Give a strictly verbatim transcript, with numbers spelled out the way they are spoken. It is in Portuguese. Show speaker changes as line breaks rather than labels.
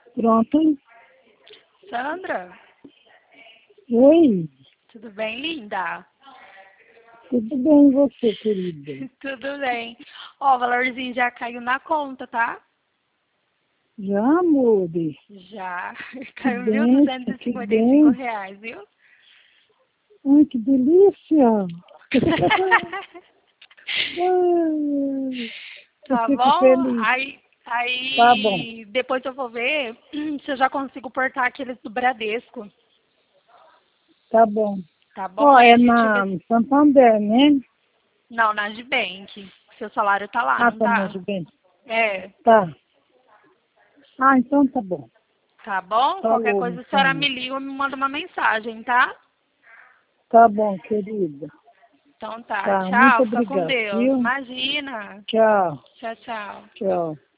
Pronto?
Sandra,
Oi,
tudo bem, linda?
tudo bem e você, querida?
Tudo bem. Ó, o valorzinho já caiu na conta, tá?
Já, amor?
Já.
Que
Caiu mil
bênção,
duzentos e
que
cinquenta e cinco
bem.
reais, viu?
Ai, que delícia. Ai, eu
Tá
fico
bom?
feliz.
Aí,
Tá bom,
aí depois eu vou ver se eu já consigo portar aqueles do Bradesco.
tá bom.
Tá bom?
Ó,
Aí
é
a gente
na
vê.
no Santander, né?
Não, na Agibank. Seu salário tá lá,
Ah,
não
tá na
tá?
Juventus.
É.
Tá. Ah, então tá bom.
Tá bom? Qualquer
Falou,
coisa a senhora
então.
me liga ou me manda uma mensagem, tá?
Tá bom, querida.
Então tá.
Tá, muito
Tchau. Fica com
obrigado,
Deus.
viu?
Imagina.
Tchau,
Tchau, tchau.
tchau.